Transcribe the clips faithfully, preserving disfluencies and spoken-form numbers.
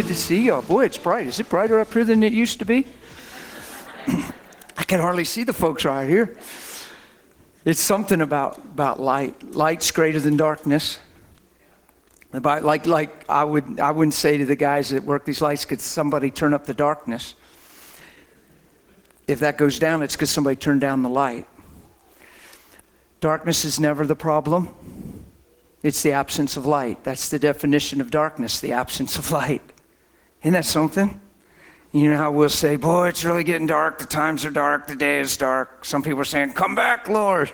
Good to see you. Boy, it's bright. Is it brighter up here than it used to be? I can hardly see the folks right here. It's something about, about light. Light's greater than darkness. About, like, like I, would, I wouldn't say to the guys that work these lights, could somebody turn up the darkness? If that goes down, it's because somebody turned down the light. Darkness is never the problem. It's the absence of light. That's the definition of darkness, the absence of light. Isn't that something? You know how we'll say, boy, it's really getting dark. The times are dark. The day is dark. Some people are saying, come back, Lord.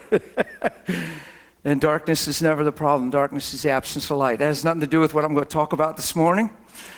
And darkness is never the problem. Darkness is the absence of light. That has nothing to do with what I'm going to talk about this morning.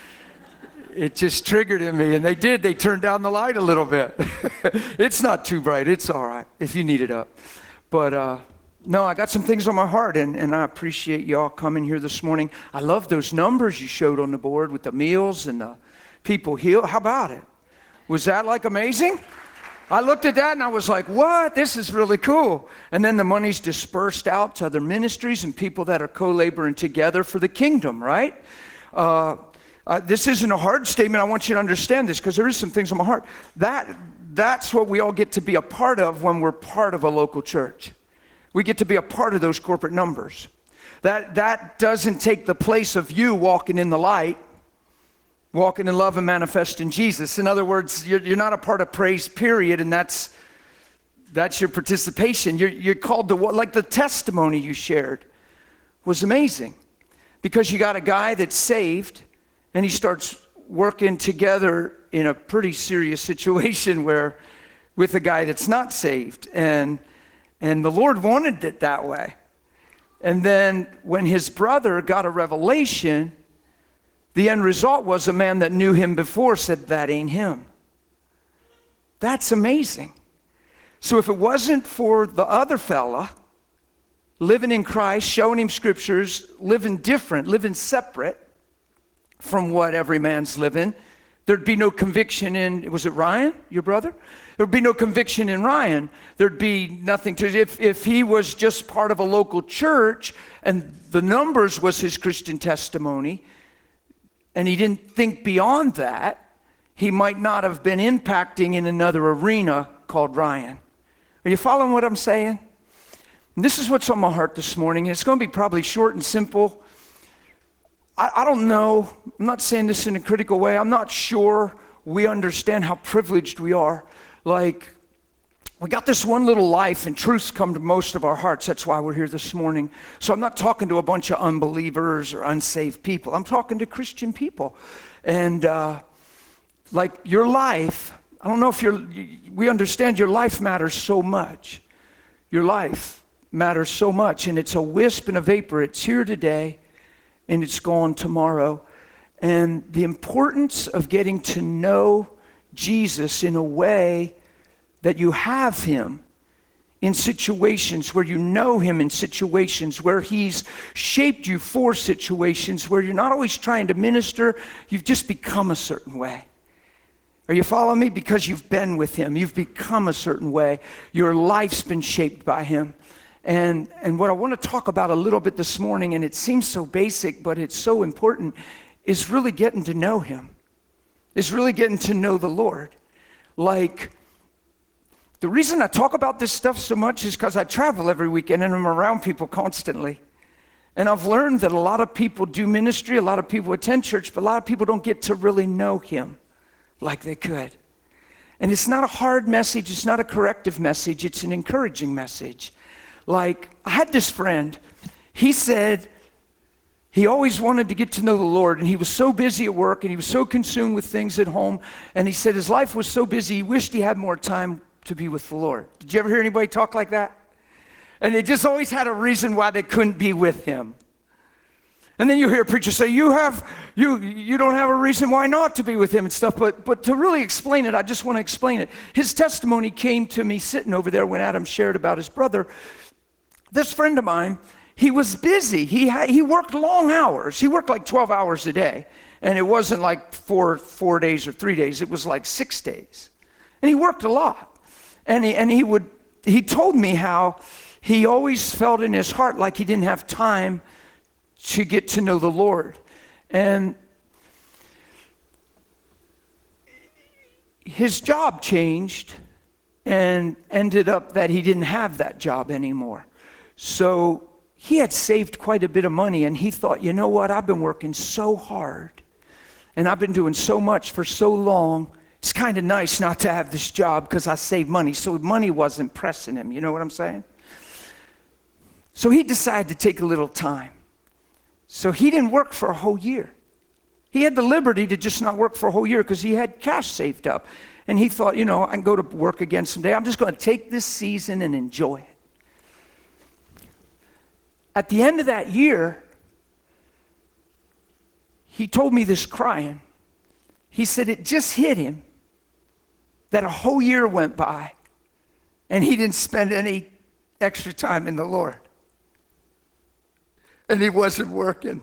It just triggered in me, and they did. They turned down the light a little bit. It's not too bright. It's all right if you need it up. But uh, no, I got some things on my heart, and, and I appreciate y'all coming here this morning. I love those numbers you showed on the board with the meals and the people healed. How about it? Was that like amazing? I looked at that and I was like, what? This is really cool. And then the money's dispersed out to other ministries and people that are co-laboring together for the kingdom, right? Uh, uh, this isn't a hard statement. I want you to understand this because there is some things on my heart. That, that's what we all get to be a part of when we're part of a local church. We get to be a part of those corporate numbers. That, that doesn't take the place of you walking in the light, walking in love and manifesting Jesus. In other words, you're, you're not a part of praise, period, and that's that's your participation. You're, you're called to what, like the testimony you shared was amazing because you got a guy that's saved and he starts working together in a pretty serious situation where with a guy that's not saved. And, and the Lord wanted it that way. And then when his brother got a revelation, the end result was a man that knew him before said, that ain't him. That's amazing. So if it wasn't for the other fella living in Christ, showing him scriptures, living different, living separate from what every man's living, there'd be no conviction in, was it Ryan, your brother? There'd be no conviction in Ryan. There'd be nothing to, if, if he was just part of a local church and the numbers was his Christian testimony, and he didn't think beyond that, he might not have been impacting in another arena called Ryan. Are you following what I'm saying? And this is what's on my heart this morning. It's going to be probably short and simple. I, I don't know. I'm not saying this in a critical way. I'm not sure we understand how privileged we are. Like, we got this one little life, and truths come to most of our hearts. That's why we're here this morning. So I'm not talking to a bunch of unbelievers or unsaved people. I'm talking to Christian people. And uh, like your life, I don't know if you're, we understand your life matters so much. Your life matters so much, and it's a wisp and a vapor. It's here today, and it's gone tomorrow. And the importance of getting to know Jesus in a way that you have him in situations where you know him, in situations where he's shaped you for situations where you're not always trying to minister, you've just become a certain way. Are you following me? Because you've been with him, you've become a certain way. Your life's been shaped by him. And, and what I want to talk about a little bit this morning, and it seems so basic, but it's so important, is really getting to know him. Is really getting to know the Lord. Like, the reason I talk about this stuff so much is because I travel every weekend and I'm around people constantly. And I've learned that a lot of people do ministry, a lot of people attend church, but a lot of people don't get to really know him like they could. And it's not a hard message, it's not a corrective message, it's an encouraging message. Like, I had this friend, he said he always wanted to get to know the Lord, and he was so busy at work, and he was so consumed with things at home, and he said his life was so busy, he wished he had more time to be with the Lord. Did you ever hear anybody talk like that? And they just always had a reason why they couldn't be with him. And then you hear a preacher say, you have, you you don't have a reason why not to be with him and stuff. But but to really explain it, I just want to explain it. His testimony came to me sitting over there when Adam shared about his brother. This friend of mine, he was busy. He had, he worked long hours. He worked like twelve hours a day. And it wasn't like four, four days or three days. It was like six days. And he worked a lot. And he, and he would, he told me how he always felt in his heart like he didn't have time to get to know the Lord. And his job changed and ended up that he didn't have that job anymore. So he had saved quite a bit of money, and he thought, you know what, I've been working so hard and I've been doing so much for so long. It's kind of nice not to have this job because I saved money. So money wasn't pressing him. You know what I'm saying? So he decided to take a little time. So he didn't work for a whole year. He had the liberty to just not work for a whole year because he had cash saved up. And he thought, you know, I can go to work again someday. I'm just going to take this season and enjoy it. At the end of that year, he told me this crying. He said it just hit him that a whole year went by and he didn't spend any extra time in the Lord. And he wasn't working.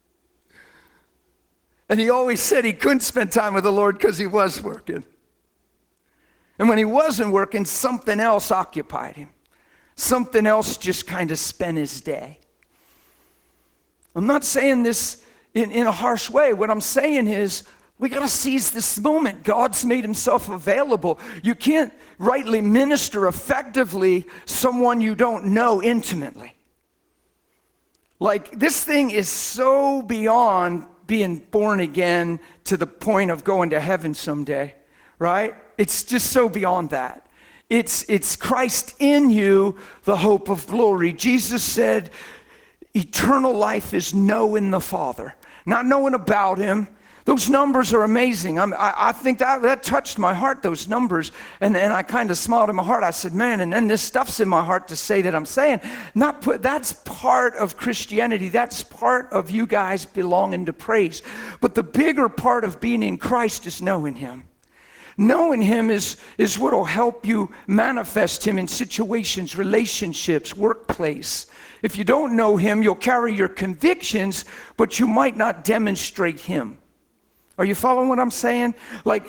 And he always said he couldn't spend time with the Lord because he was working. And when he wasn't working, something else occupied him. Something else just kind of spent his day. I'm not saying this in, in a harsh way. What I'm saying is, we got to seize this moment. God's made himself available. You can't rightly minister effectively someone you don't know intimately. Like, this thing is so beyond being born again to the point of going to heaven someday, right? It's just so beyond that. It's, it's Christ in you, the hope of glory. Jesus said, eternal life is knowing the Father, not knowing about him. Those numbers are amazing. I'm, I, I think that, that touched my heart, those numbers. And, and I kind of smiled in my heart. I said, man, and then this stuff's in my heart to say that I'm saying. Not put, that's part of Christianity. That's part of you guys belonging to praise. But the bigger part of being in Christ is knowing him. Knowing him is, is what will help you manifest him in situations, relationships, workplace. If you don't know him, you'll carry your convictions, but you might not demonstrate him. Are you following what I'm saying? Like,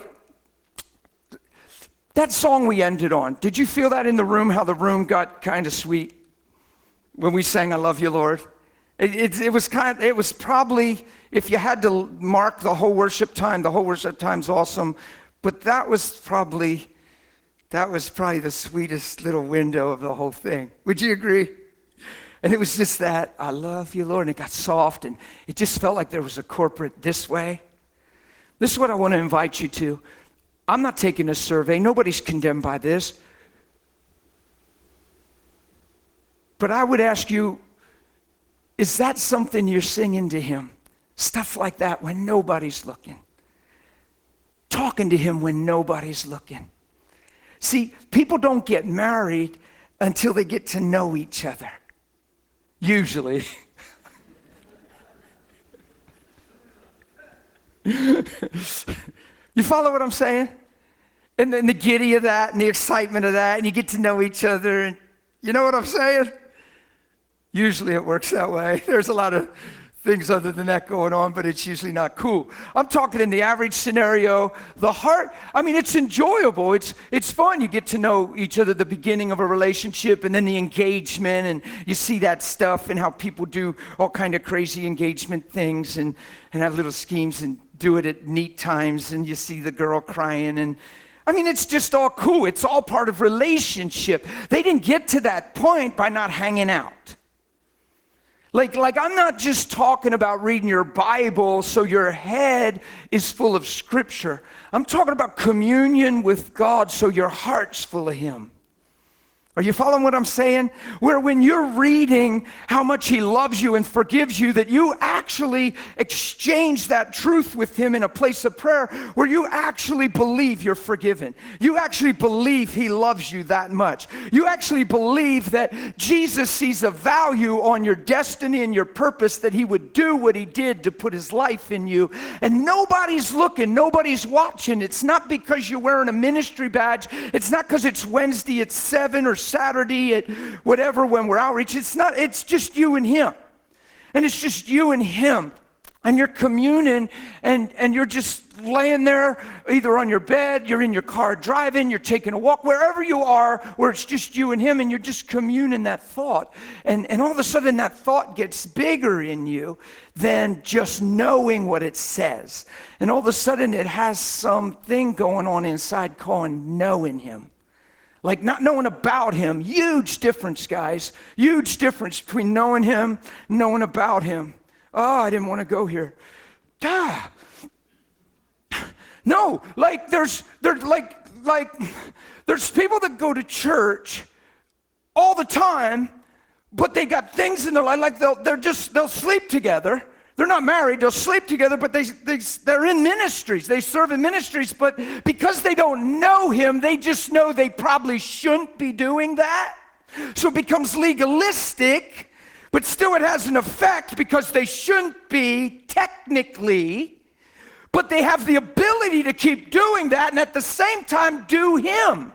that song we ended on, did you feel that in the room, how the room got kind of sweet when we sang I Love You, Lord? It, it, it was kind of, it was probably, if you had to mark the whole worship time, the whole worship time's awesome, but that was probably, that was probably the sweetest little window of the whole thing. Would you agree? And it was just that, I love you, Lord, and it got soft, and it just felt like there was a corporate this way. This is what I want to invite you to. I'm not taking a survey. Nobody's condemned by this. But I would ask you, is that something you're singing to him? Stuff like that when nobody's looking. Talking to him when nobody's looking. See, people don't get married until they get to know each other. Usually. You follow what I'm saying? And then the giddy of that and the excitement of that, and you get to know each other, and you know what I'm saying? Usually it works that way. There's a lot of things other than that going on, but it's usually not cool. I'm talking in the average scenario, the heart, I mean, it's enjoyable. It's it's fun. You get to know each other at the beginning of a relationship, and then the engagement, and you see that stuff and how people do all kind of crazy engagement things and, and have little schemes and do it at neat times, and you see the girl crying, and I mean, it's just all cool. It's all part of relationship. They didn't get to that point by not hanging out. Like, like I'm not just talking about reading your Bible so your head is full of Scripture. I'm talking about communion with God so your heart's full of him. Are you following what I'm saying? Where when you're reading how much he loves you and forgives you, that you actually exchange that truth with him in a place of prayer where you actually believe you're forgiven. You actually believe he loves you that much. You actually believe that Jesus sees a value on your destiny and your purpose, that he would do what he did to put his life in you. And nobody's looking, nobody's watching. It's not because you're wearing a ministry badge. It's not because it's Wednesday at seven or Saturday at whatever when we're outreach. It's not, it's just you and him. And it's just you and him. And you're communing, and, and you're just laying there, either on your bed, you're in your car driving, you're taking a walk, wherever you are, where it's just you and him, and you're just communing that thought. And, and all of a sudden, that thought gets bigger in you than just knowing what it says. And all of a sudden, it has something going on inside called knowing him. Like not knowing about him. Huge difference, guys. Huge difference between knowing him, knowing about him. Oh, I didn't want to go here. Ah. No, like there's there's like like there's people that go to church all the time, but they got things in their life, like they'll they're just they'll sleep together. They're not married, they'll sleep together, but they, they they're in ministries, they serve in ministries, but because they don't know him, they just know they probably shouldn't be doing that. So it becomes legalistic. But still it has an effect because they shouldn't be technically, but they have the ability to keep doing that and at the same time do him.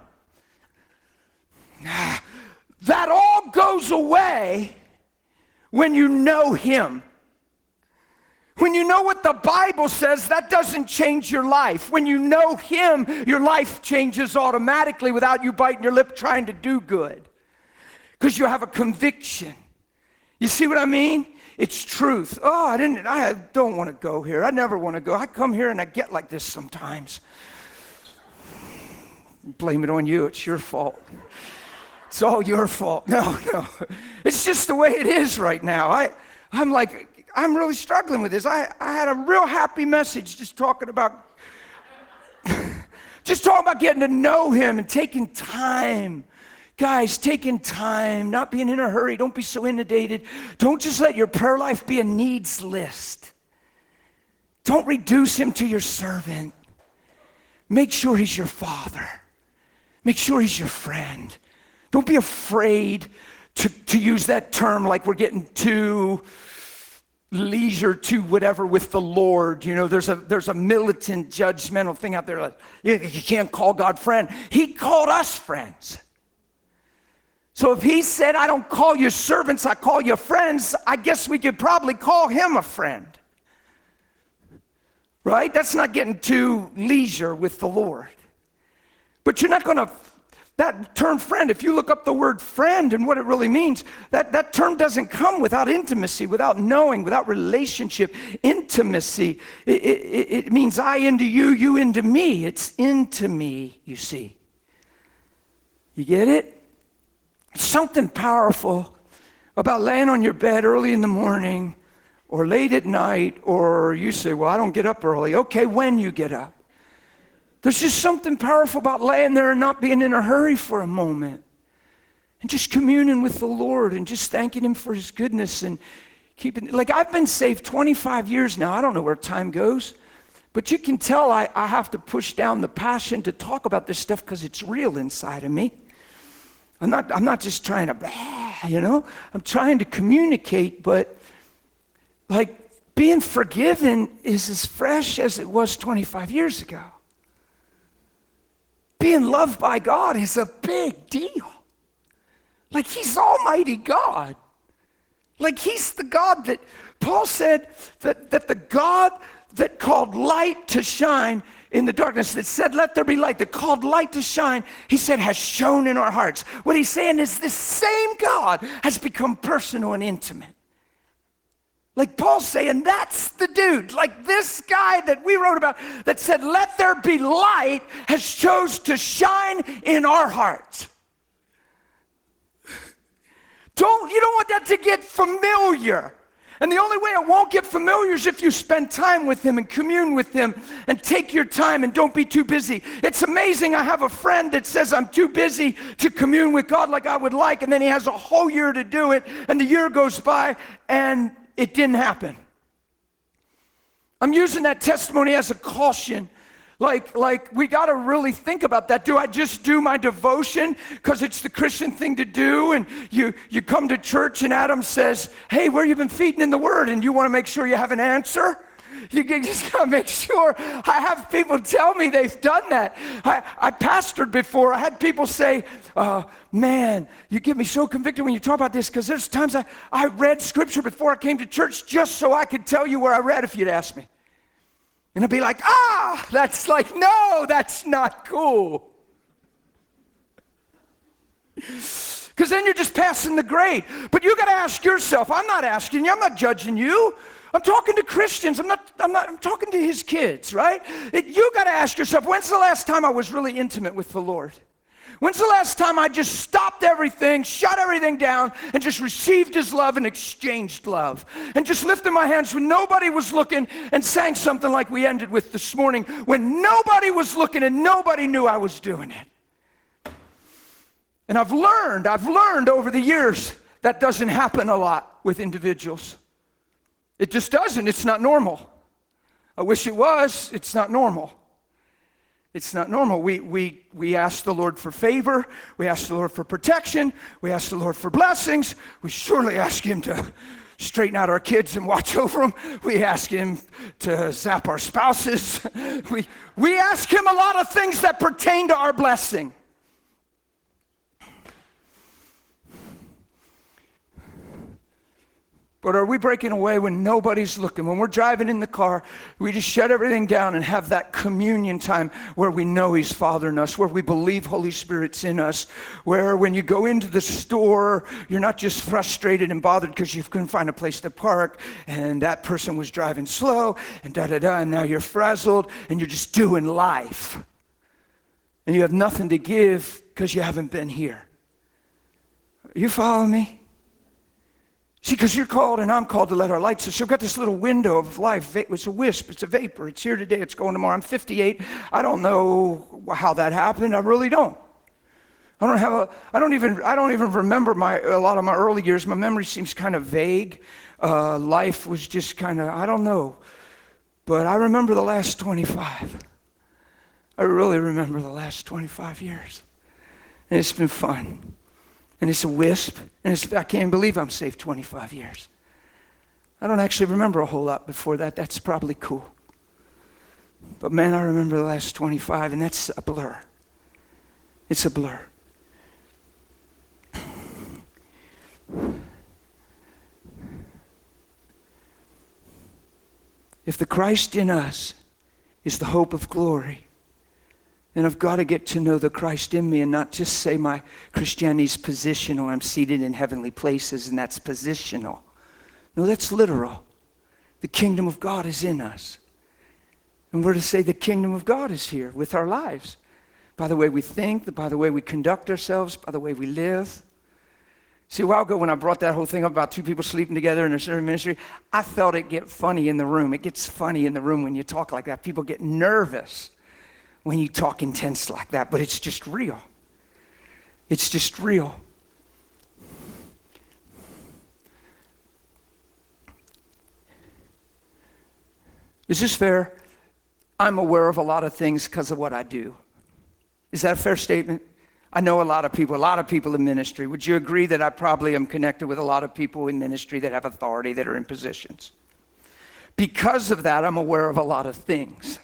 That all goes away when you know him. When you know what the Bible says, that doesn't change your life. When you know him, your life changes automatically without you biting your lip trying to do good. Because you have a conviction. You see what I mean? It's truth. Oh, I didn't, I don't want to go here. I never want to go. I come here and I get like this sometimes. Blame it on you. It's your fault. It's all your fault. No, no. It's just the way it is right now. I, I'm like, I'm really struggling with this. I, I had a real happy message just talking about, just talking about getting to know him and taking time. Guys, taking time, not being in a hurry. Don't be so inundated. Don't just let your prayer life be a needs list. Don't reduce him to your servant. Make sure he's your father. Make sure he's your friend. Don't be afraid to, to use that term like we're getting too leisure to whatever with the Lord. You know, there's a there's a militant, judgmental thing out there. Like, you, you can't call God friend. He called us friends. So if he said, I don't call you servants, I call you friends, I guess we could probably call him a friend. Right? That's not getting too leisure with the Lord. But you're not going to, that term friend, if you look up the word friend and what it really means, that, that term doesn't come without intimacy, without knowing, without relationship. Intimacy, it, it, it means I into you, you into me. It's into me, you see. You get it? Something powerful about laying on your bed early in the morning or late at night, or you say, well, I don't get up early. Okay, when you get up. There's just something powerful about laying there and not being in a hurry for a moment and just communing with the Lord and just thanking him for his goodness and keeping, like I've been saved twenty-five years now. I don't know where time goes, but you can tell I, I have to push down the passion to talk about this stuff because it's real inside of me. I'm not, I'm not just trying to, you know, I'm trying to communicate, but like being forgiven is as fresh as it was twenty-five years ago. Being loved by God is a big deal. Like he's Almighty God. Like he's the God that, Paul said that, that the God that called light to shine in the darkness, that said, let there be light, that called light to shine, he said, has shone in our hearts. What he's saying is this same God has become personal and intimate. Like Paul's saying, that's the dude. Like this guy that we wrote about that said, let there be light, has chose to shine in our hearts. Don't, you don't want that to get familiar. And the only way it won't get familiar is if you spend time with him and commune with him and take your time and don't be too busy. It's amazing. I have a friend that says I'm too busy to commune with God like I would like, and then he has a whole year to do it, and the year goes by and it didn't happen. I'm using that testimony as a caution. Like, like we got to really think about that. Do I just do my devotion because it's the Christian thing to do? And you, you come to church and Adam says, hey, where you been feeding in the Word? And you want to make sure you have an answer? You can just gotta make sure. I have people tell me they've done that. I, I pastored before. I had people say, uh, man, you get me so convicted when you talk about this, because there's times I, I read scripture before I came to church just so I could tell you where I read if you'd ask me. And I'd be like, ah, that's like, no, that's not cool. Because then you're just passing the grade. But you got to ask yourself, I'm not asking you, I'm not judging you. I'm talking to Christians. I'm not, I'm not, I'm talking to his kids, right? It, you got to ask yourself, when's the last time I was really intimate with the Lord? When's the last time I just stopped everything, shut everything down, and just received his love and exchanged love? And just lifted my hands when nobody was looking and sang something like we ended with this morning, when nobody was looking and nobody knew I was doing it. And I've learned, I've learned over the years that doesn't happen a lot with individuals. It just doesn't. It's not normal. I wish it was. It's not normal. It's not normal. We, we, we ask the Lord for favor. We ask the Lord for protection. We ask the Lord for blessings. We surely ask him to straighten out our kids and watch over them. We ask him to zap our spouses. We, we ask him a lot of things that pertain to our blessing. But are we breaking away when nobody's looking? When we're driving in the car, we just shut everything down and have that communion time where we know he's fathering us, where we believe Holy Spirit's in us, where when you go into the store, you're not just frustrated and bothered because you couldn't find a place to park and that person was driving slow and da-da-da, and now you're frazzled and you're just doing life. And you have nothing to give because you haven't been here. You follow me? See, because you're called and I'm called to let our light so. So we've got this little window of life. It's a wisp. It's a vapor. It's here today. It's going tomorrow. I'm fifty-eight. I don't know how that happened. I really don't. I don't have a. I don't even. I don't even remember my a lot of my early years. My memory seems kind of vague. Uh, life was just kind of. I don't know. But I remember the last twenty-five. I really remember the last twenty-five years, and it's been fun. And it's a wisp, and it's, I can't believe I'm saved twenty-five years. I don't actually remember a whole lot before that. That's probably cool. But man, I remember the last twenty-five, and that's a blur. It's a blur. If the Christ in us is the hope of glory, then I've got to get to know the Christ in me and not just say my Christianity's positional. I'm seated in heavenly places, and that's positional. No, that's literal. The kingdom of God is in us. And we're to say the kingdom of God is here with our lives. By the way we think, by the way we conduct ourselves, by the way we live. See, a while ago when I brought that whole thing up about two people sleeping together in a certain ministry, I felt it get funny in the room. It gets funny in the room when you talk like that. People get nervous when you talk intense like that, but it's just real. It's just real. Is this fair? I'm aware of a lot of things because of what I do. Is that a fair statement? I know a lot of people, a lot of people in ministry. Would you agree that I probably am connected with a lot of people in ministry that have authority, that are in positions? Because of that, I'm aware of a lot of things.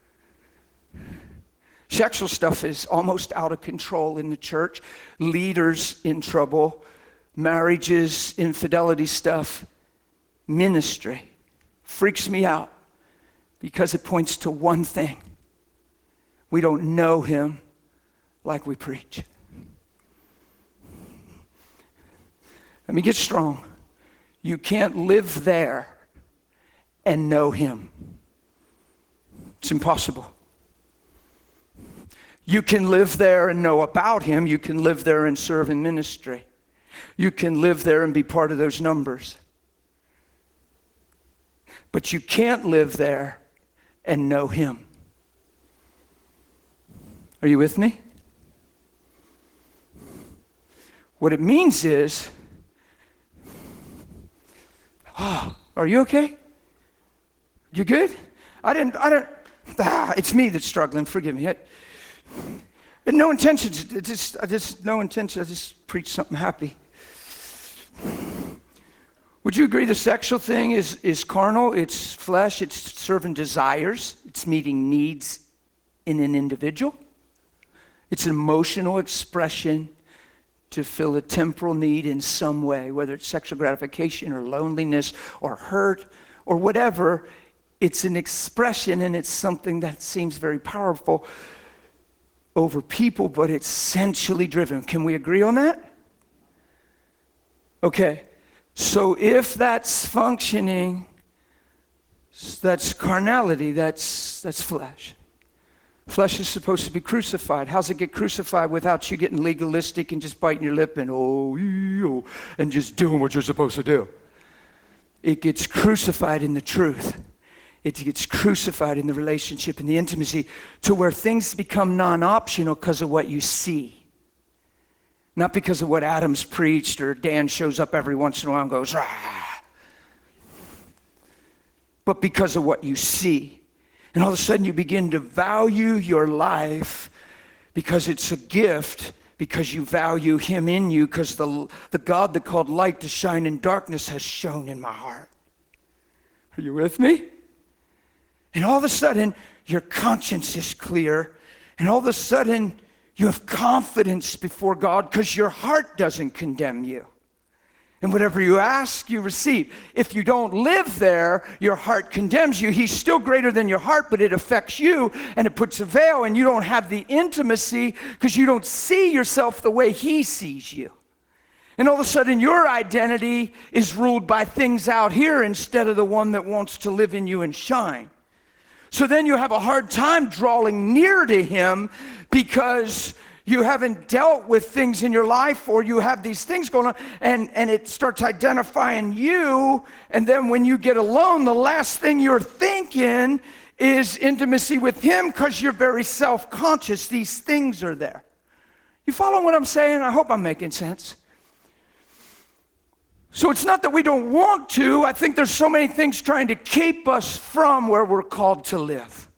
Sexual stuff is almost out of control in the church. Leaders in trouble. Marriages, infidelity stuff. Ministry freaks me out because it points to one thing. We don't know him like we preach. Let me get strong. You can't live there and know him. It's impossible. You can live there and know about him. You can live there and serve in ministry. You can live there and be part of those numbers. But you can't live there and know him. Are you with me? What it means is, oh, are you okay? You good? I didn't, I don't, ah, it's me that's struggling, forgive me. I, and no intentions, just, I just, no intention, I just preach something happy. Would you agree the sexual thing is, is carnal? It's flesh, it's serving desires, it's meeting needs in an individual. It's an emotional expression to fill a temporal need in some way, whether it's sexual gratification or loneliness or hurt or whatever. It's an expression, and it's something that seems very powerful over people, but it's sensually driven. Can we agree on that? Okay. So if that's functioning, that's carnality, that's that's flesh. Flesh is supposed to be crucified. How's it get crucified without you getting legalistic and just biting your lip and oh, oh, and just doing what you're supposed to do? It gets crucified in the truth. It gets crucified in the relationship and the intimacy to where things become non-optional because of what you see. Not because of what Adam's preached or Dan shows up every once in a while and goes, ah. But because of what you see. And all of a sudden you begin to value your life because it's a gift, because you value him in you, because the, the God that called light to shine in darkness has shone in my heart. Are you with me? And all of a sudden your conscience is clear, and all of a sudden you have confidence before God because your heart doesn't condemn you. And whatever you ask, you receive. If you don't live there, your heart condemns you. He's still greater than your heart, but it affects you, and it puts a veil, and you don't have the intimacy because you don't see yourself the way he sees you. And all of a sudden, your identity is ruled by things out here instead of the one that wants to live in you and shine. So then you have a hard time drawing near to him because you haven't dealt with things in your life, or you have these things going on, and, and it starts identifying you. And then when you get alone, the last thing you're thinking is intimacy with him because you're very self-conscious. These things are there. You follow what I'm saying? I hope I'm making sense. So it's not that we don't want to. I think there's so many things trying to keep us from where we're called to live.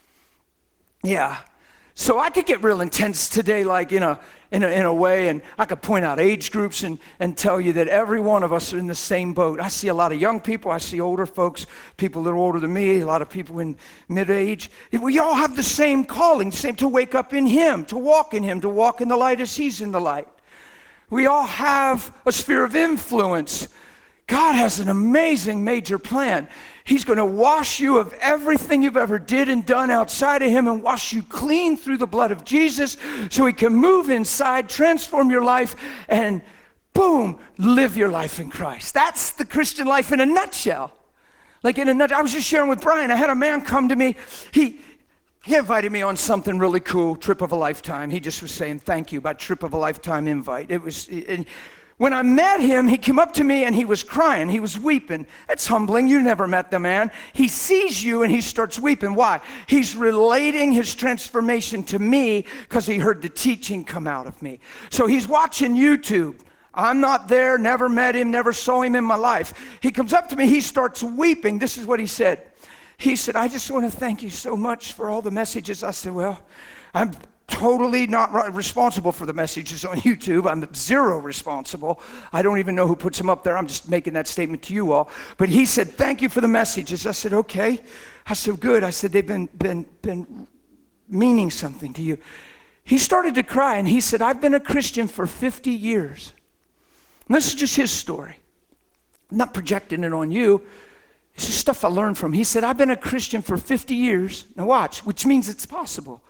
Yeah. So I could get real intense today, like in a in a, in a way, and I could point out age groups and, and tell you that every one of us are in the same boat. I see a lot of young people. I see older folks, people that are older than me, a lot of people in mid-age. We all have the same calling, same to wake up in him, to walk in him, to walk in the light as he's in the light. We all have a sphere of influence. God has an amazing major plan. He's going to wash you of everything you've ever did and done outside of him and wash you clean through the blood of Jesus so he can move inside, transform your life, and boom, live your life in Christ. That's the Christian life in a nutshell. Like in a nutshell. I was just sharing with Brian. I had a man come to me. He He invited me on something really cool, trip of a lifetime. He just was saying thank you about trip of a lifetime invite. It was, and when I met him, he came up to me and he was crying. He was weeping. That's humbling. You never met the man. He sees you and he starts weeping. Why? He's relating his transformation to me because he heard the teaching come out of me. So he's watching YouTube. I'm not there, never met him, never saw him in my life. He comes up to me, he starts weeping. This is what he said. He said, I just want to thank you so much for all the messages. I said, well, I'm totally not responsible for the messages on YouTube. I'm zero responsible. I don't even know who puts them up there. I'm just making that statement to you all. But he said, thank you for the messages. I said, okay. I said, good. I said, they've been, been, been meaning something to you. He started to cry, and he said, I've been a Christian for fifty years. And this is just his story. I'm not projecting it on you. This is stuff I learned from him. He said, I've been a Christian for fifty years. Now watch, which means it's possible.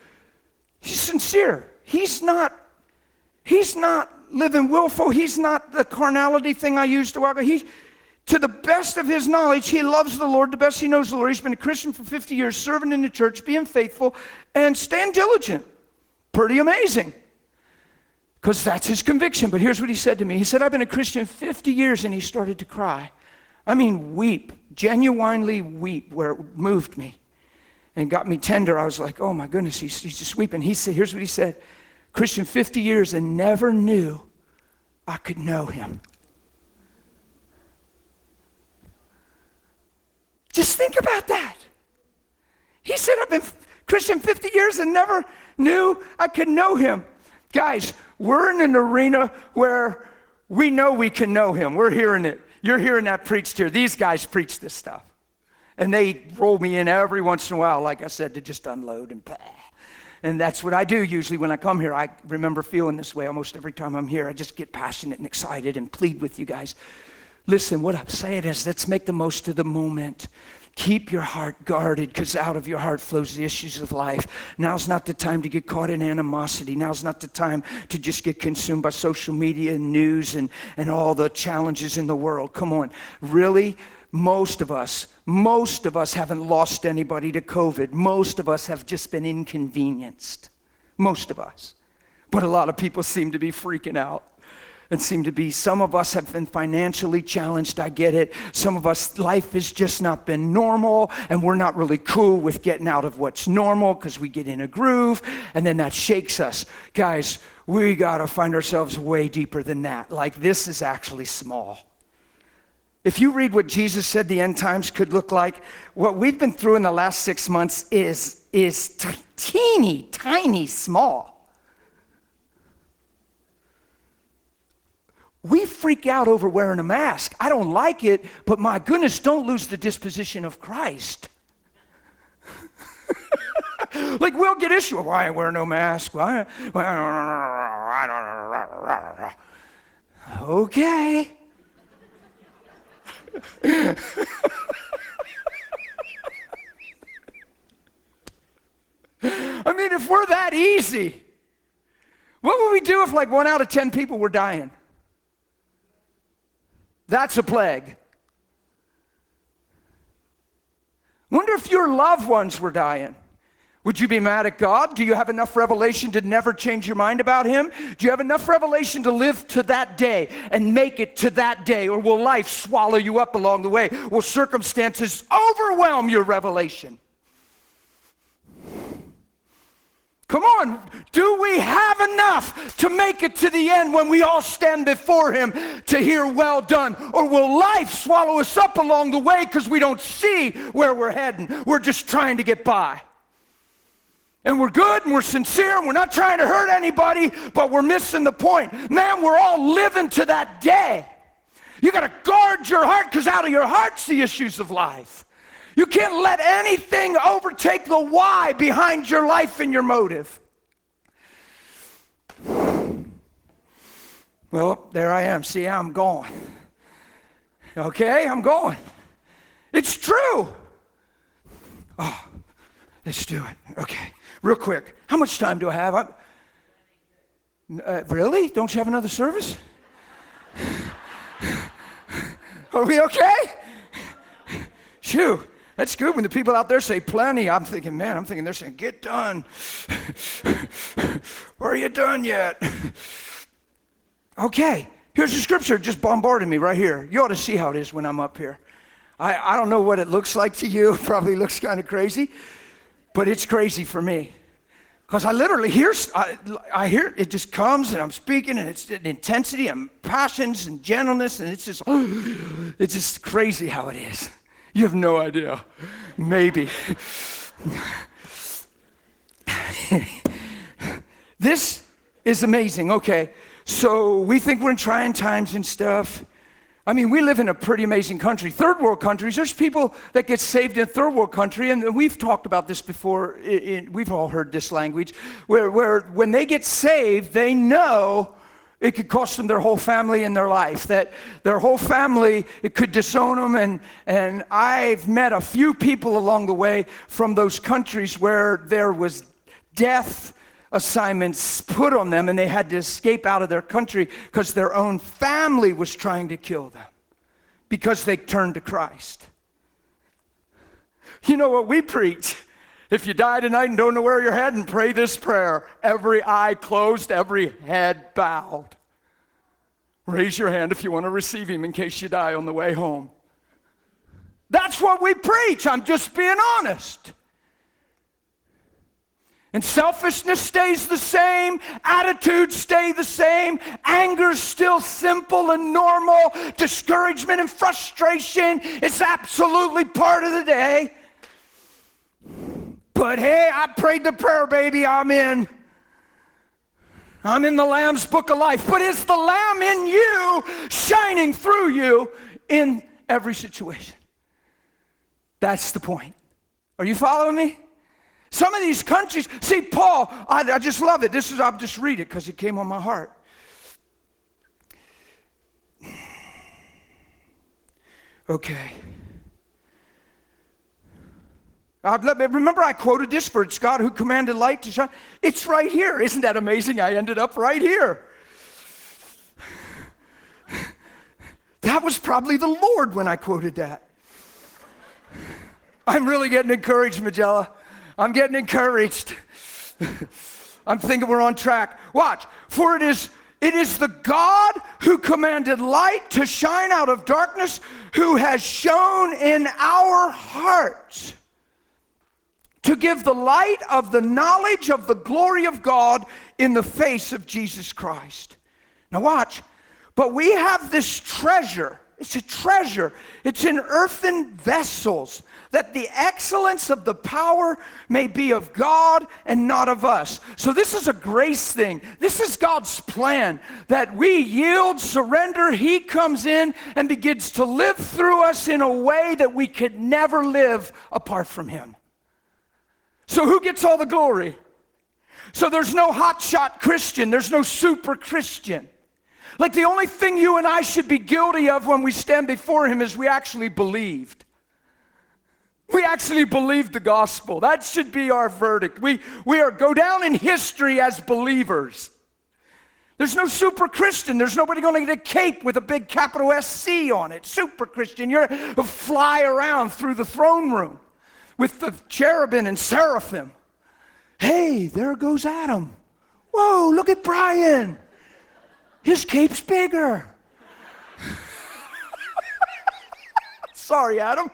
He's sincere. He's not, he's not living willful. He's not the carnality thing I used to walk. He, to the best of his knowledge, he loves the Lord. The best he knows the Lord. He's been a Christian for fifty years, serving in the church, being faithful, and staying diligent. Pretty amazing. Because that's his conviction. But here's what he said to me. He said, I've been a Christian fifty years, and he started to cry. I mean, weep, genuinely weep, where it moved me and got me tender. I was like, oh my goodness, he's, he's just weeping. He said, here's what he said, Christian fifty years and never knew I could know him. Just think about that. He said, I've been Christian fifty years and never knew I could know him. Guys, we're in an arena where we know we can know him. We're hearing it. You're hearing that preached here. These guys preach this stuff. And they roll me in every once in a while, like I said, to just unload and bah. And that's what I do usually when I come here. I remember feeling this way almost every time I'm here. I just get passionate and excited and plead with you guys. Listen, what I'm saying is, let's make the most of the moment. Keep your heart guarded, because out of your heart flows the issues of life. Now's not the time to get caught in animosity. Now's not the time to just get consumed by social media and news and, and all the challenges in the world. Come on. Really? Most of us, most of us haven't lost anybody to COVID. Most of us have just been inconvenienced. Most of us. But a lot of people seem to be freaking out. And seem to be, some of us have been financially challenged, I get it. Some of us, life has just not been normal, and we're not really cool with getting out of what's normal because we get in a groove, and then that shakes us. Guys, we gotta find ourselves way deeper than that. Like, this is actually small. If you read what Jesus said the end times could look like, what we've been through in the last six months is, is t- teeny, tiny, small. We freak out over wearing a mask. I don't like it, but my goodness, don't lose the disposition of Christ. Like, we'll get issue. Why I wear no mask? Why? Okay. I mean, if we're that easy, what would we do if like one out of ten people were dying? That's a plague. Wonder if your loved ones were dying. Would you be mad at God? Do you have enough revelation to never change your mind about him? Do you have enough revelation to live to that day and make it to that day? Or will life swallow you up along the way? Will circumstances overwhelm your revelation? Come on, do we have enough to make it to the end when we all stand before him to hear well done? Or will life swallow us up along the way because we don't see where we're heading? We're just trying to get by. And we're good and we're sincere and we're not trying to hurt anybody, but we're missing the point. Man, we're all living to that day. You got to guard your heart, because out of your heart's the issues of life. You can't let anything overtake the why behind your life and your motive. Well, there I am. See, I'm going. Okay, I'm going. It's true. Oh, let's do it. Okay, real quick. How much time do I have? I, uh, really? Don't you have another service? Are we okay? Shoo. That's good when the people out there say plenty. I'm thinking, man, I'm thinking they're saying, get done. Or are you done yet? Okay, here's the scripture just bombarded me right here. You ought to see how it is when I'm up here. I, I don't know what it looks like to you. It probably looks kind of crazy, but it's crazy for me. Because I literally hear, I, I hear it just comes and I'm speaking, and it's an intensity and passions and gentleness, and it's just, it's just crazy how it is. You have no idea. Maybe. This is amazing. Okay, so we think we're in trying times and stuff. I mean, we live in a pretty amazing country. Third world countries, there's people that get saved in third world country, and we've talked about this before. In, in, we've all heard this language, where, where when they get saved, they know it could cost them their whole family and their life, that their whole family, it could disown them. And, and I've met a few people along the way from those countries where there was death assignments put on them, and they had to escape out of their country because their own family was trying to kill them because they turned to Christ. You know what we preach? If you die tonight and don't know where you're heading, pray this prayer. Every eye closed, every head bowed. Raise your hand if you want to receive him in case you die on the way home. That's what we preach. I'm just being honest. And selfishness stays the same. Attitudes stay the same. Anger's still simple and normal. Discouragement and frustration is absolutely part of the day. But hey, I prayed the prayer, baby. I'm in. I'm in the Lamb's book of life. But is the Lamb in you, shining through you in every situation. That's the point. Are you following me? Some of these countries, see, Paul, I, I just love it. This is, I'll just read it because it came on my heart. Okay. Uh, let me- remember I quoted this, for it's God who commanded light to shine. It's right here. Isn't that amazing? I ended up right here. That was probably the Lord when I quoted that. I'm really getting encouraged, Magella. I'm getting encouraged. I'm thinking we're on track. Watch. For it is it is the God who commanded light to shine out of darkness, who has shone in our hearts to give the light of the knowledge of the glory of God in the face of Jesus Christ. Now watch. But we have this treasure. It's a treasure. It's in earthen vessels, that the excellence of the power may be of God and not of us. So this is a grace thing. This is God's plan, that we yield, surrender. He comes in and begins to live through us in a way that we could never live apart from him. So who gets all the glory? So there's no hotshot Christian. There's no super Christian. Like the only thing you and I should be guilty of when we stand before him is we actually believed. We actually believed the gospel. That should be our verdict. We, we are go down in history as believers. There's no super Christian. There's nobody going to get a cape with a big capital S C on it. Super Christian. You're going to fly around through the throne room with the cherubim and seraphim. Hey, there goes Adam. Whoa, look at Brian. His cape's bigger. Sorry, Adam.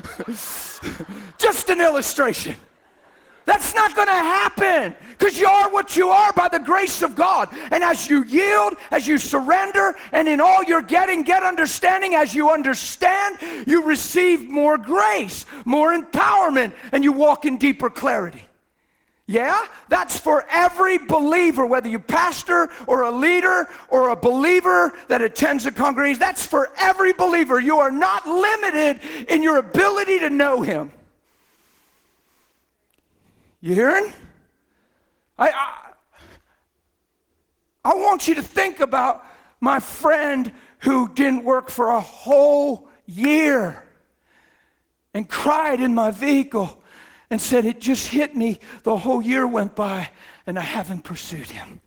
Just an illustration. That's not going to happen, because you are what you are by the grace of God. And as you yield, as you surrender, and in all you're getting, get understanding. As you understand, you receive more grace, more empowerment, and you walk in deeper clarity. Yeah, that's for every believer, whether you pastor or a leader or a believer that attends a congregation. That's for every believer. You are not limited in your ability to know him. You hearing? I, I, I want you to think about my friend who didn't work for a whole year and cried in my vehicle and said, it just hit me. The whole year went by and I haven't pursued him.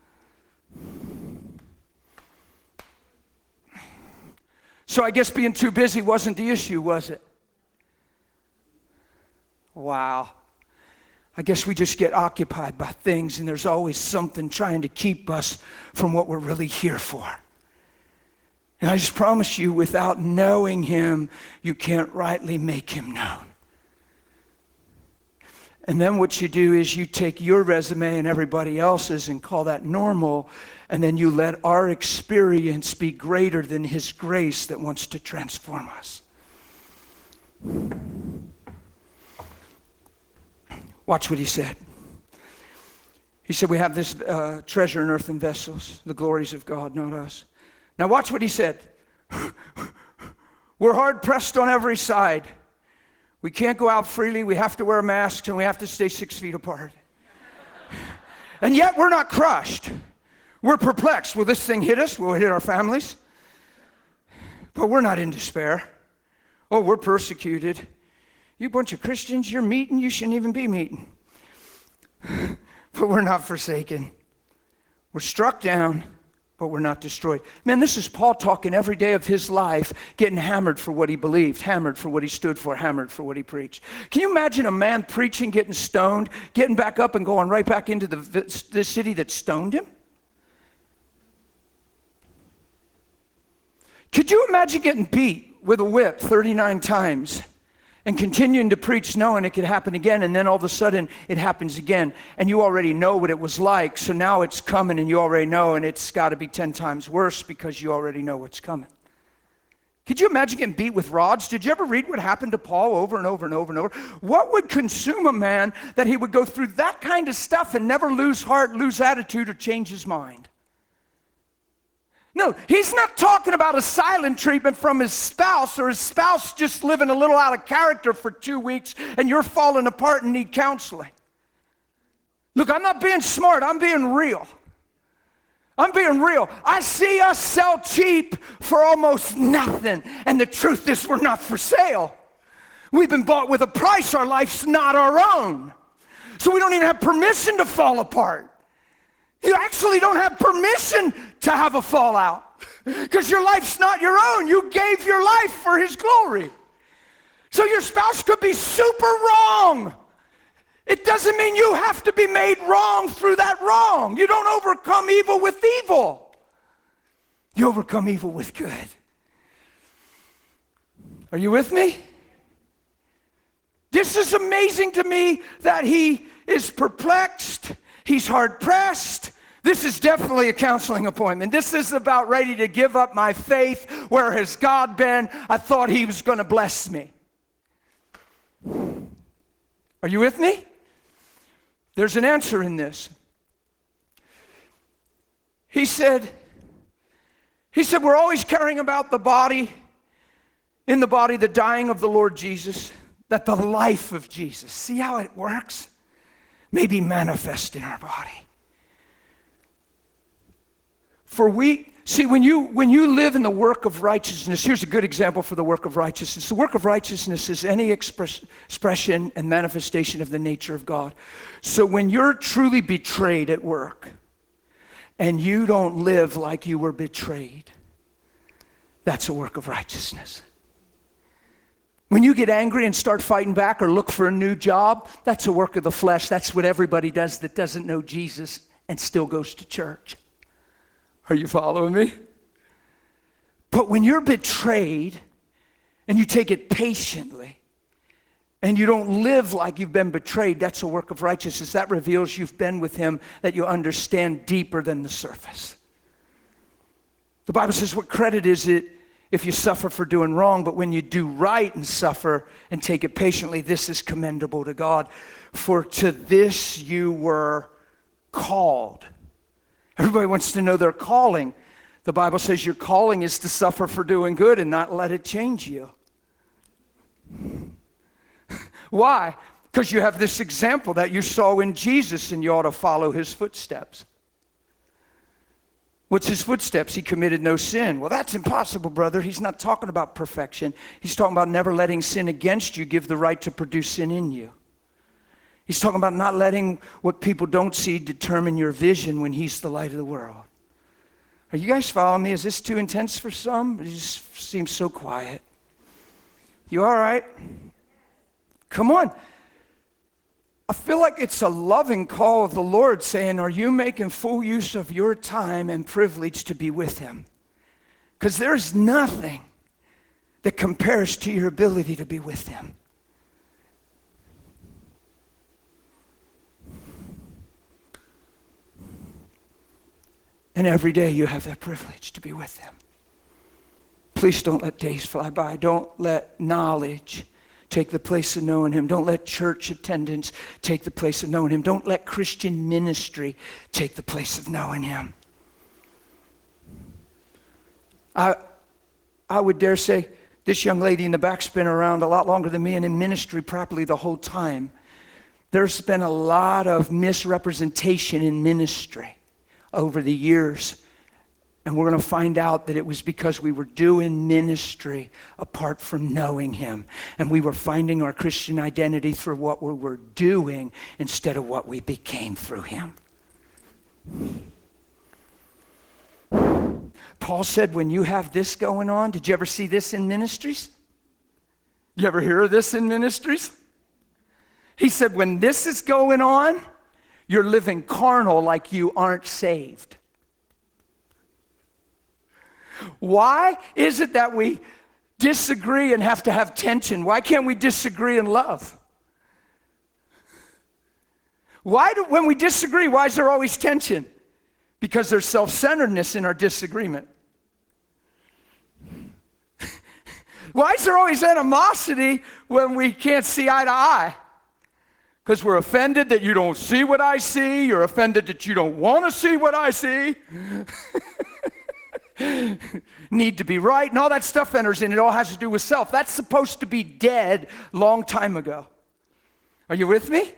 So I guess being too busy wasn't the issue, was it? Wow. I guess we just get occupied by things, and there's always something trying to keep us from what we're really here for. And I just promise you, without knowing him, you can't rightly make him known. And then what you do is you take your resume and everybody else's and call that normal, and then you let our experience be greater than his grace that wants to transform us. Watch what he said. He said, we have this uh, treasure in earthen vessels, the glories of God, not us. Now watch what he said. We're hard pressed on every side. We can't go out freely. We have to wear masks, and we have to stay six feet apart. And yet we're not crushed. We're perplexed. Will this thing hit us? Will it hit our families? But we're not in despair. Oh, we're persecuted. You bunch of Christians, you're meeting, you shouldn't even be meeting. But we're not forsaken. We're struck down, but we're not destroyed. Man, this is Paul talking every day of his life, getting hammered for what he believed, hammered for what he stood for, hammered for what he preached. Can you imagine a man preaching, getting stoned, getting back up and going right back into the, the city that stoned him? Could you imagine getting beat with a whip thirty-nine times and continuing to preach, knowing it could happen again, and then all of a sudden it happens again, and you already know what it was like, so now it's coming and you already know, and it's got to be ten times worse because you already know what's coming. Could you imagine getting beat with rods? Did you ever read what happened to Paul over and over and over and over? What would consume a man that he would go through that kind of stuff and never lose heart, lose attitude, or change his mind? No, he's not talking about a silent treatment from his spouse or his spouse just living a little out of character for two weeks and you're falling apart and need counseling. Look, I'm not being smart. I'm being real. I'm being real. I see us sell cheap for almost nothing. And the truth is we're not for sale. We've been bought with a price. Our life's not our own. So we don't even have permission to fall apart. You actually don't have permission to have a fallout because your life's not your own. You gave your life for his glory. So your spouse could be super wrong. It doesn't mean you have to be made wrong through that wrong. You don't overcome evil with evil. You overcome evil with good. Are you with me? This is amazing to me that he is perplexed. He's hard-pressed. This is definitely a counseling appointment. This is about ready to give up my faith. Where has God been? I thought he was going to bless me. Are you with me? There's an answer in this. He said, he said, we're always caring about the body, in the body, the dying of the Lord Jesus, that the life of Jesus, see how it works? May be manifest in our body. For we, see, when you when you live in the work of righteousness, here's a good example for the work of righteousness. The work of righteousness is any express, expression and manifestation of the nature of God. So when you're truly betrayed at work and you don't live like you were betrayed, that's a work of righteousness. When you get angry and start fighting back or look for a new job, that's a work of the flesh. That's what everybody does that doesn't know Jesus and still goes to church. Are you following me? But when you're betrayed and you take it patiently and you don't live like you've been betrayed, that's a work of righteousness. That reveals you've been with him, that you understand deeper than the surface. The Bible says, what credit is it if you suffer for doing wrong, but when you do right and suffer and take it patiently, this is commendable to God. For to this you were called. Everybody wants to know their calling. The Bible says your calling is to suffer for doing good and not let it change you. Why? Because you have this example that you saw in Jesus and you ought to follow his footsteps. What's his footsteps? He committed no sin. Well, that's impossible, brother. He's not talking about perfection. He's talking about never letting sin against you give the right to produce sin in you. He's talking about not letting what people don't see determine your vision when he's the light of the world. Are you guys following me? Is this too intense for some? It just seems so quiet. You all right? Come on. I feel like it's a loving call of the Lord saying, are you making full use of your time and privilege to be with him? Because there's nothing that compares to your ability to be with him. And every day you have that privilege to be with him. Please don't let days fly by. Don't let knowledge take the place of knowing him. Don't let church attendance take the place of knowing him. Don't let Christian ministry take the place of knowing him. I, I would dare say this young lady in the back's been around a lot longer than me and in ministry properly the whole time. There's been a lot of misrepresentation in ministry over the years. And we're going to find out that it was because we were doing ministry apart from knowing him. And we were finding our Christian identity through what we were doing instead of what we became through him. Paul said, when you have this going on, did you ever see this in ministries? You ever hear of this in ministries? He said, when this is going on, you're living carnal like you aren't saved. Why is it that we disagree and have to have tension? Why can't we disagree in love? Why do, when we disagree, why is there always tension? Because there's self-centeredness in our disagreement. Why is there always animosity when we can't see eye to eye? Because we're offended that you don't see what I see. You're offended that you don't want to see what I see. need to be right, and all that stuff enters in. It all has to do with self. That's supposed to be dead long time ago. Are you with me?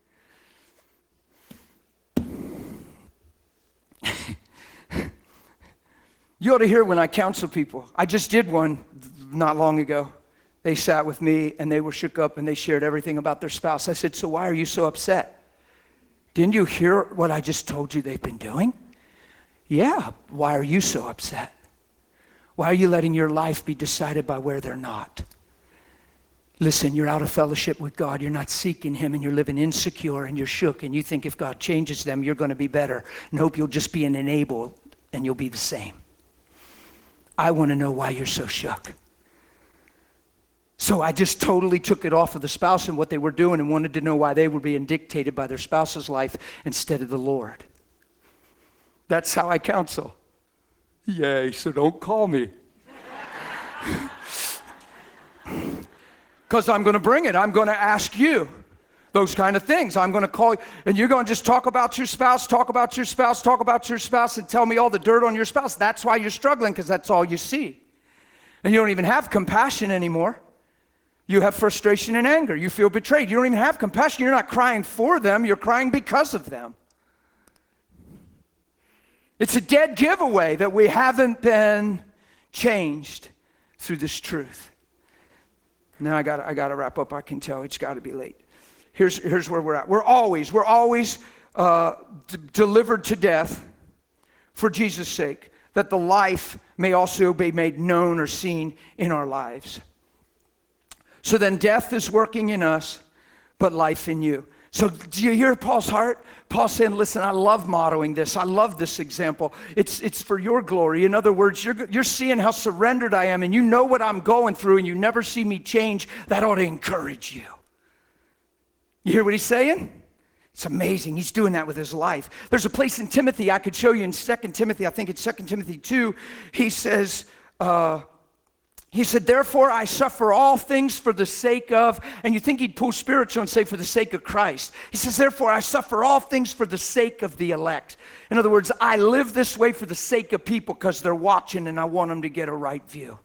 You ought to hear when I counsel people. I just did one not long ago. They sat with me and they were shook up and they shared everything about their spouse. I said, so why are you so upset? Didn't you hear what I just told you they've been doing? Yeah, why are you so upset? Why are you letting your life be decided by where they're not? Listen, you're out of fellowship with God. You're not seeking him and you're living insecure and you're shook and you think if God changes them, you're going to be better. Nope, you'll just be an enable and you'll be the same. I want to know why you're so shook. So I just totally took it off of the spouse and what they were doing and wanted to know why they were being dictated by their spouse's life instead of the Lord. That's how I counsel. Yay, so don't call me. Because I'm going to bring it. I'm going to ask you those kind of things. I'm going to call you, and you're going to just talk about your spouse, talk about your spouse, talk about your spouse, and tell me all the dirt on your spouse. That's why you're struggling, because that's all you see. And you don't even have compassion anymore. You have frustration and anger. You feel betrayed. You don't even have compassion. You're not crying for them. You're crying because of them. It's a dead giveaway that we haven't been changed through this truth. Now I got I got to wrap up. I can tell it's got to be late. Here's here's where we're at. We're always we're always uh, d- delivered to death for Jesus' sake, that the life may also be made known or seen in our lives. So then death is working in us, but life in you. So do you hear Paul's heart? Paul's saying, listen, I love modeling this. I love this example. It's it's for your glory. In other words, you're, you're seeing how surrendered I am, and you know what I'm going through, and you never see me change. That ought to encourage you. You hear what he's saying? It's amazing. He's doing that with his life. There's a place in Timothy I could show you in Second Timothy. I think it's Second Timothy two. He says, uh, he said, therefore I suffer all things for the sake of, and you think he'd pull spiritual and say for the sake of Christ. He says, therefore I suffer all things for the sake of the elect. In other words, I live this way for the sake of people because they're watching and I want them to get a right view.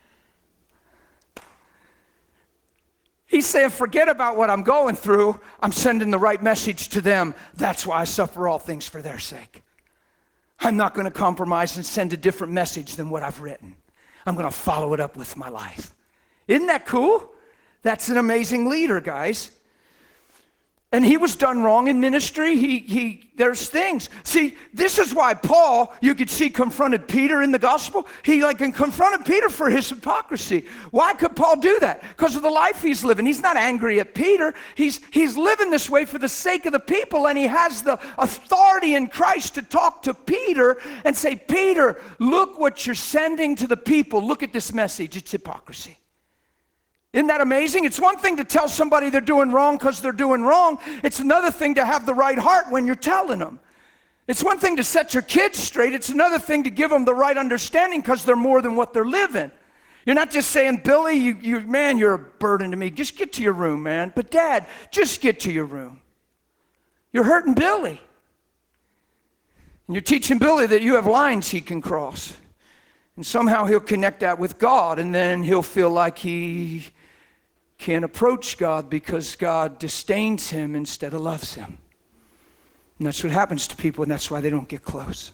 He's saying, forget about what I'm going through. I'm sending the right message to them. That's why I suffer all things for their sake. I'm not going to compromise and send a different message than what I've written. I'm going to follow it up with my life. Isn't that cool? That's an amazing leader, guys. And he was done wrong in ministry. He, he, there's things. See, this is why Paul, you could see, confronted Peter in the gospel. He like confronted Peter for his hypocrisy. Why could Paul do that? Because of the life he's living. He's not angry at Peter. He's, he's living this way for the sake of the people, and he has the authority in Christ to talk to Peter and say, Peter, look what you're sending to the people. Look at this message. It's hypocrisy. Isn't that amazing? It's one thing to tell somebody they're doing wrong because they're doing wrong. It's another thing to have the right heart when you're telling them. It's one thing to set your kids straight. It's another thing to give them the right understanding because they're more than what they're living. You're not just saying, Billy, you, you, man, you're a burden to me. Just get to your room, man. But Dad, just get to your room. You're hurting Billy. And you're teaching Billy that you have lines he can cross. And somehow he'll connect that with God, and then he'll feel like he can't approach God because God disdains him instead of loves him. And that's what happens to people, and that's why they don't get close.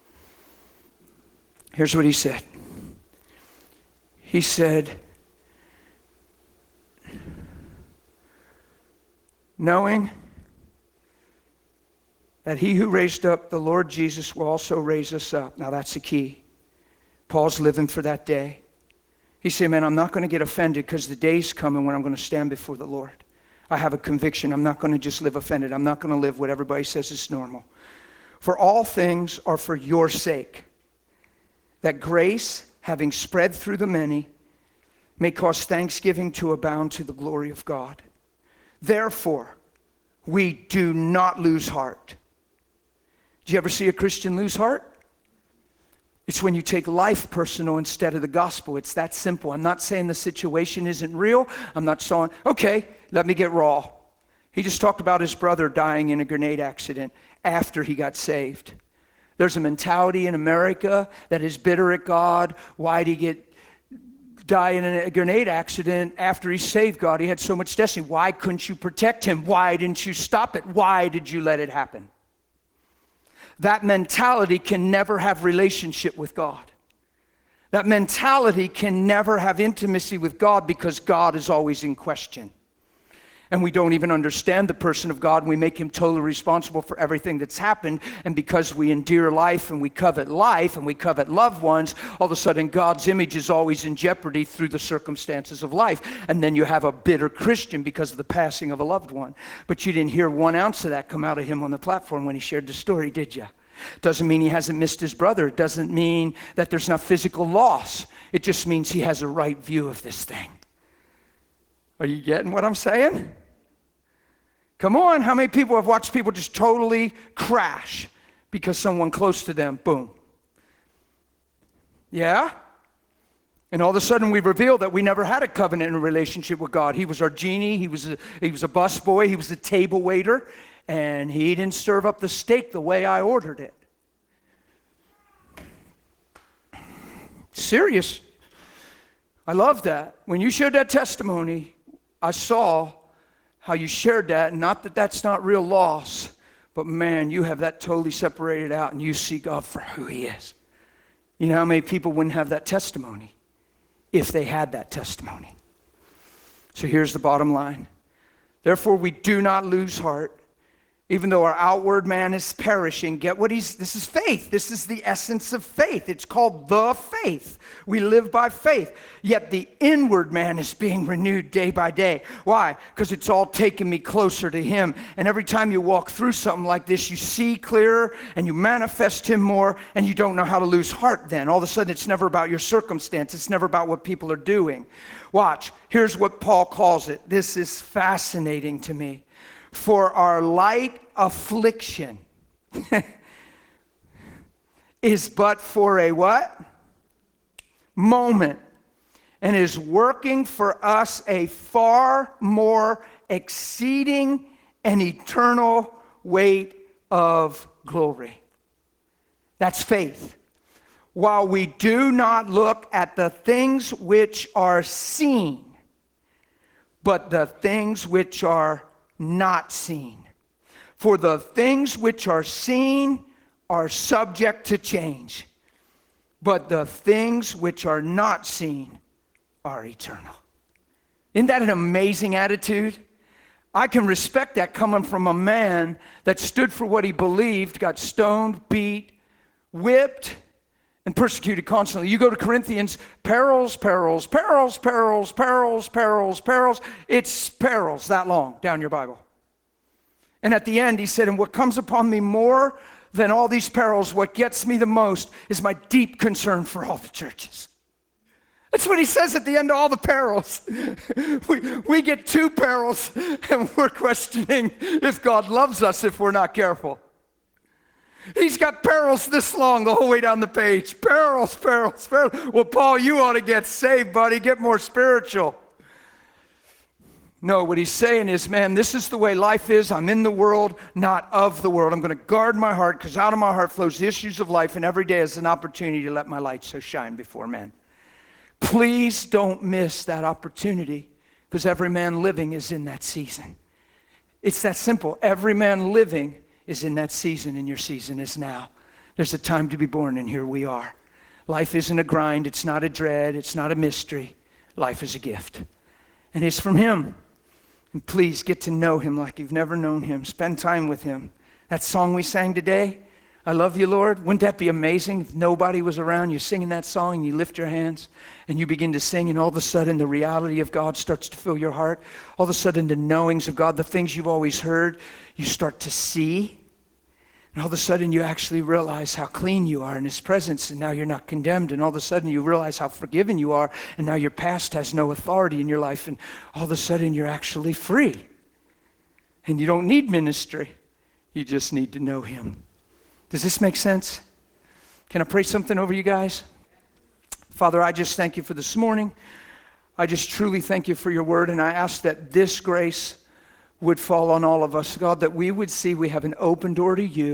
Here's what he said. He said, knowing that he who raised up the Lord Jesus will also raise us up. Now that's the key. Paul's living for that day. He said, man, I'm not going to get offended because the day's coming when I'm going to stand before the Lord. I have a conviction. I'm not going to just live offended. I'm not going to live what everybody says is normal. For all things are for your sake, that grace, having spread through the many, may cause thanksgiving to abound to the glory of God. Therefore, we do not lose heart. Do you ever see a Christian lose heart? It's when you take life personal instead of the gospel. It's that simple. I'm not saying the situation isn't real. I'm not saying, okay, let me get raw. He just talked about his brother dying in a grenade accident after he got saved. There's a mentality in America that is bitter at God. Why'd he get die in a grenade accident after he saved God? He had so much destiny. Why couldn't you protect him? Why didn't you stop it? Why did you let it happen? That mentality can never have relationship with God. That mentality can never have intimacy with God because God is always in question. And we don't even understand the person of God, and we make him totally responsible for everything that's happened. And because we endear life and we covet life and we covet loved ones, all of a sudden God's image is always in jeopardy through the circumstances of life. And then you have a bitter Christian because of the passing of a loved one. But you didn't hear one ounce of that come out of him on the platform when he shared the story, did you? Doesn't mean he hasn't missed his brother. It doesn't mean that there's not physical loss. It just means he has a right view of this thing. Are you getting what I'm saying? Come on, how many people have watched people just totally crash because someone close to them, boom. Yeah? And all of a sudden we reveal that we never had a covenant and a relationship with God. He was our genie, he was a, he was a bus boy, he was a table waiter, and he didn't serve up the steak the way I ordered it. Serious. I love that. When you shared that testimony, I saw how you shared that, and not that that's not real loss, but man, you have that totally separated out and you see God for who he is. You know how many people wouldn't have that testimony if they had that testimony? So here's the bottom line. Therefore, we do not lose heart. Even though our outward man is perishing, get what he's, this is faith. This is the essence of faith. It's called the faith. We live by faith. Yet the inward man is being renewed day by day. Why? Because it's all taking me closer to him. And every time you walk through something like this, you see clearer and you manifest him more, and you don't know how to lose heart then. All of a sudden, it's never about your circumstance. It's never about what people are doing. Watch. Here's what Paul calls it. This is fascinating to me. For our light affliction is but for a what? Moment. And is working for us a far more exceeding and eternal weight of glory. That's faith. While we do not look at the things which are seen, but the things which are not seen. For the things which are seen are subject to change, but the things which are not seen are eternal. Isn't that an amazing attitude? I can respect that coming from a man that stood for what he believed, got stoned, beat, whipped, and persecuted constantly. You go to Corinthians, perils, perils, perils, perils, perils, perils, perils. It's perils that long down your Bible. And at the end, he said, and what comes upon me more than all these perils, what gets me the most is my deep concern for all the churches. That's what he says at the end of all the perils. We, we get two perils, and we're questioning if God loves us if we're not careful. He's got perils this long the whole way down the page. Perils, perils, perils. Well, Paul, you ought to get saved, buddy. Get more spiritual. No, what he's saying is, man, this is the way life is. I'm in the world, not of the world. I'm going to guard my heart because out of my heart flows the issues of life, and every day is an opportunity to let my light so shine before men. Please don't miss that opportunity because every man living is in that season. It's that simple. Every man living is in that season, and your season is now. There's a time to be born, and here we are. Life isn't a grind. It's not a dread. It's not a mystery. Life is a gift, and it's from him. And please get to know him like you've never known him. Spend time with him. That song we sang today, I love you, Lord. Wouldn't that be amazing if nobody was around you singing that song and you lift your hands and you begin to sing, and all of a sudden the reality of God starts to fill your heart. All of a sudden the knowings of God, the things you've always heard, you start to see. And all of a sudden you actually realize how clean you are in his presence, and now you're not condemned. And all of a sudden you realize how forgiven you are, and now your past has no authority in your life. And all of a sudden you're actually free. And you don't need ministry. You just need to know him. Does this make sense? Can I pray something over you guys? Father, I just thank you for this morning. I just truly thank you for your word, and I ask that this grace would fall on all of us, God, that we would see we have an open door to you,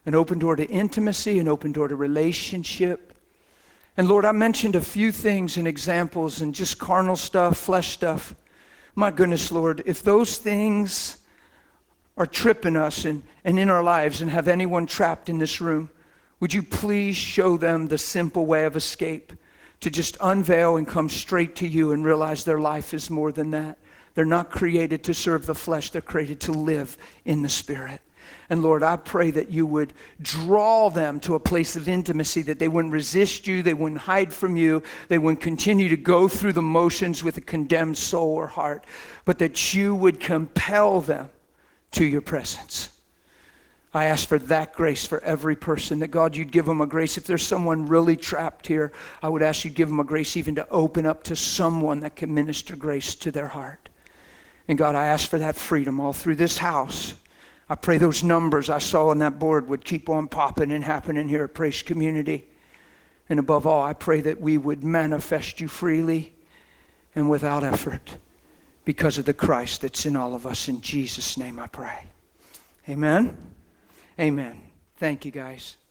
an open door to intimacy, an open door to relationship. And Lord, I mentioned a few things and examples and just carnal stuff, flesh stuff. My goodness, Lord, if those things are tripping us and, and in our lives and have anyone trapped in this room, would you please show them the simple way of escape, to just unveil and come straight to you and realize their life is more than that. They're not created to serve the flesh. They're created to live in the Spirit. And Lord, I pray that you would draw them to a place of intimacy, that they wouldn't resist you, they wouldn't hide from you, they wouldn't continue to go through the motions with a condemned soul or heart, but that you would compel them to your presence. I ask for that grace for every person, that God, you'd give them a grace. If there's someone really trapped here, I would ask you to give them a grace even to open up to someone that can minister grace to their heart. And God, I ask for that freedom all through this house. I pray those numbers I saw on that board would keep on popping and happening here at Praise Community. And above all, I pray that we would manifest you freely and without effort because of the Christ that's in all of us. In Jesus' name I pray. Amen. Amen. Thank you, guys.